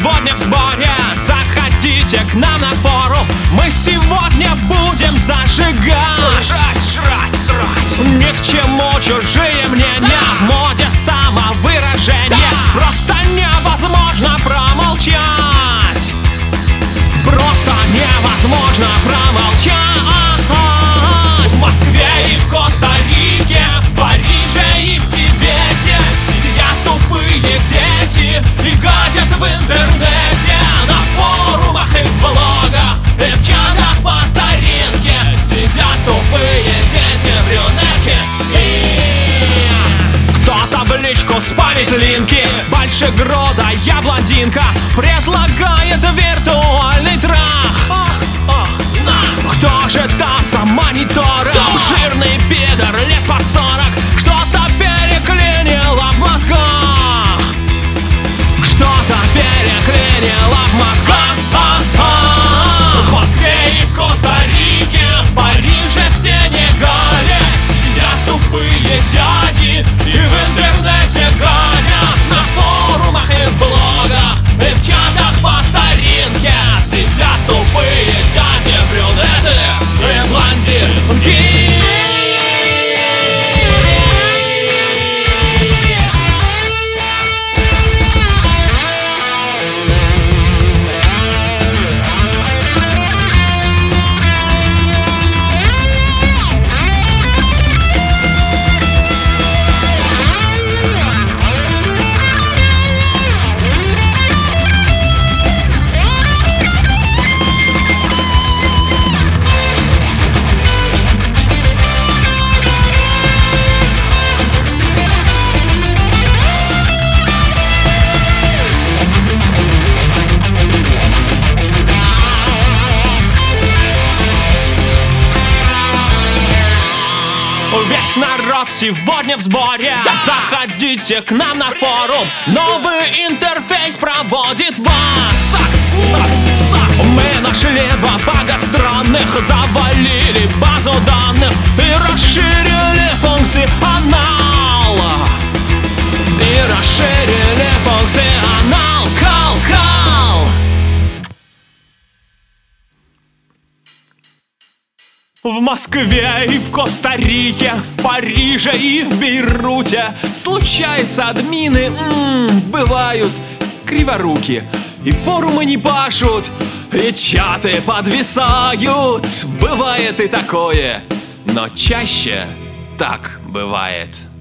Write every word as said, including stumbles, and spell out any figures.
сегодня в сборе. Заходите к нам на форум, мы сегодня будем зажигать. Жрать, жрать, жрать. Ни к чему чужие мнения, в моде самовыражение. Да. Просто невозможно промолчать. Просто невозможно промолчать. В Москве и в Коста-Рике, в Париже и в Тибете сидят тупые дети и гадят в интернете. На форумах и в блогах, и в чатах по старинке сидят тупые дети, брюнетки и... Кто-то в личку спамит линки, большегрода я блондинка, предлагает виртуальный трах. Ох, ох, на! Кто же там за монитором? Кто? Жирный пидор лет под сорок, что-то переклинило в мозгах. Что-то переклинило в мозгах. В Москве и в Коста-Рике, в Париже, в Сенегале сидят тупые дяди и в интернете гадят. На форумах и в блогах, и в чатах по старинке сидят тупые дяди, брюнеты и блондинки. Весь народ сегодня в сборе. Да! Заходите к нам на форум, новый интерфейс проводит вас. Сакс, сакс, сакс. Мы нашли два бага странных, завалили базу данных и расширили функционал. И расширили функционал. Кал-кал. В Москве и в Коста-Рике, в Париже и в Бейруте случается, админы м-м, бывают криворуки. И форумы не пашут, и чаты подвисают. Бывает и такое, но чаще так бывает.